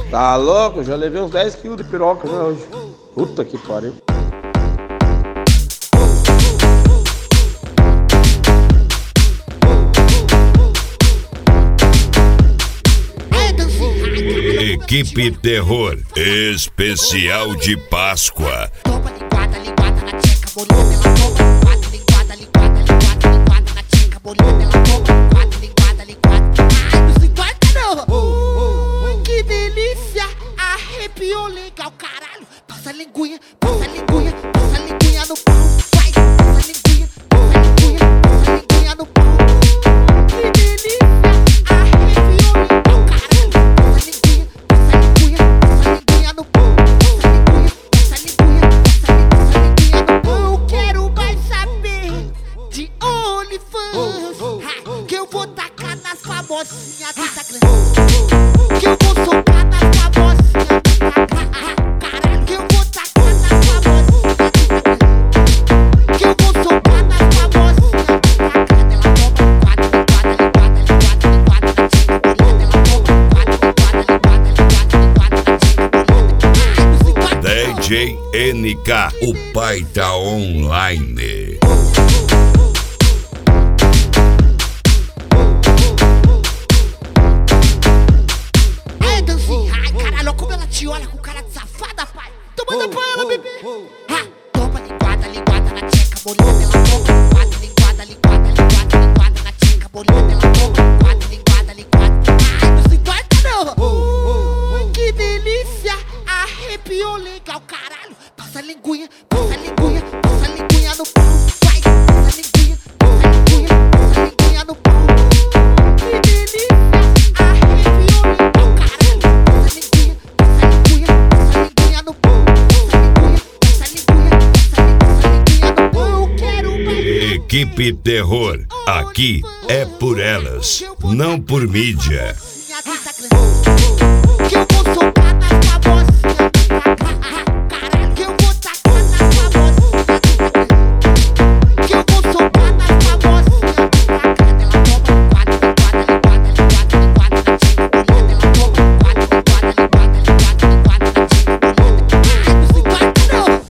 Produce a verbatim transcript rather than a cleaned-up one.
Tá louco? Já levei uns dez quilos de piroca já hoje. Puta que pariu. Equipe Terror, especial de Páscoa. Toma linguada, linguada na tcheca, bolhada, ela toma linguada, linguada, linguada, linguada, linguada na tcheca, bolhada, ela toma linguada, linguada, linguada. Ai, não se importa não. Que delícia, arrepiou legal, caralho. Passa a linguinha, passa a linguinha, passa a linguinha no pau. Vai, passa a linguinha, passa a linguinha, passa a linguinha no pau. Que delícia, arrepiou legal, caralho. Passa a linguinha, passa a linguinha, passa a linguinha no pau. Passa a linguinha, passa a linguinha, passa a linguinha, passa a linguinha no pau. Eu quero mais saber de OnlyFans, ha, que eu vou tacar nas famosinhas do Instagram. Que eu vou socar nas famosinhas do Instagram. Caralho, que eu vou tacar nas famosinhas do Instagram. Que eu vou socar nas famosinhas do Instagram. Ela toma linguada, linguada, linguada, linguada na tcheca, bolhada. Ela toma linguada, linguada, linguada, linguada, linguada na tcheca, bolhada. Ai, não se importa D J N K, o pai da online. Ai, dancinha, ai, caralho, como ela te olha com cara de safada, pai. Tomando pra ela, bebê. Ha, toma linguada, linguada na tcheca, bolhada. Ela toma linguada, linguada, linguada, linguada, linguada na tcheca, bolhada. Ela toma linguada, linguada, linguada. Ai, não se importa não. Que delícia, arrepiou legal, caralho. Passa a linguinha, passa a linguinha, passa a linguinha no pau. Vai, passa a linguinha, passa a linguinha, passa a linguinha no pau. Que delícia, arrepiou legal, caralho. Passa a linguinha, passa a linguinha, passa a linguinha no pau. Passa a linguinha, passa a linguinha, passa a linguinha, passa a linguinha no pau. Eu quero mais. Equipe Terror, aqui é por elas, não por mídia.